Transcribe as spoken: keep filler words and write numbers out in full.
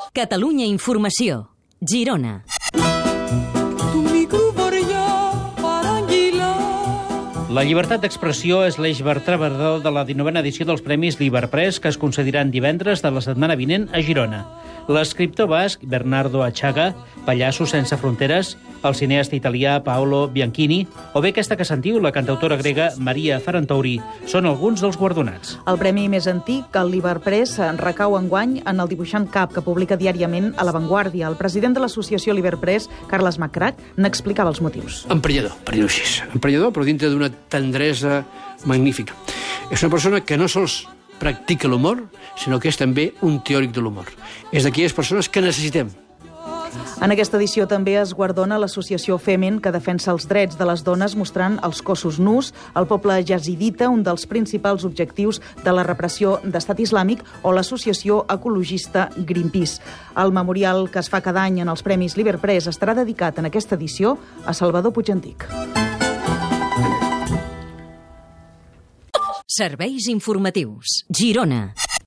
Catalunya Informació. Girona. La llibertat d'expressió és l'eix vertebrador de la dinovena edició dels Premis Liberpress, que es concediran divendres de la setmana vinent a Girona. L'escriptor basc Bernardo Atxaga, Pallassos sense fronteres, el cineasta italià Paolo Bianchini, o bé aquesta que sentiu, la cantautora grega Maria Farantouri, són alguns dels guardonats. El premi més antic, el Liberpress, recau enguany en el dibuixant cap, que publica diàriament a La Vanguardia. El president de l'associació Liberpress, Carles Macrac, n'explicava els motius. Emprenyador, per dir-ho així. Emprenyador, però dintre d'una tendresa magnífica. És una persona que no sols practica l'humor, sinó que és també un teòric de l'humor. És d'aquelles persones que necessitem. En aquesta edició també es guardona l'associació Femen, que defensa els drets de les dones mostrant els cossos nus, el poble yazidita, un dels principals objectius de la repressió d'Estat Islàmic, o l'associació ecologista Greenpeace. El memorial que es fa cada any en els Premis Liberpress estarà dedicat en aquesta edició a Salvador Puigantic. Serveis informatius. Girona.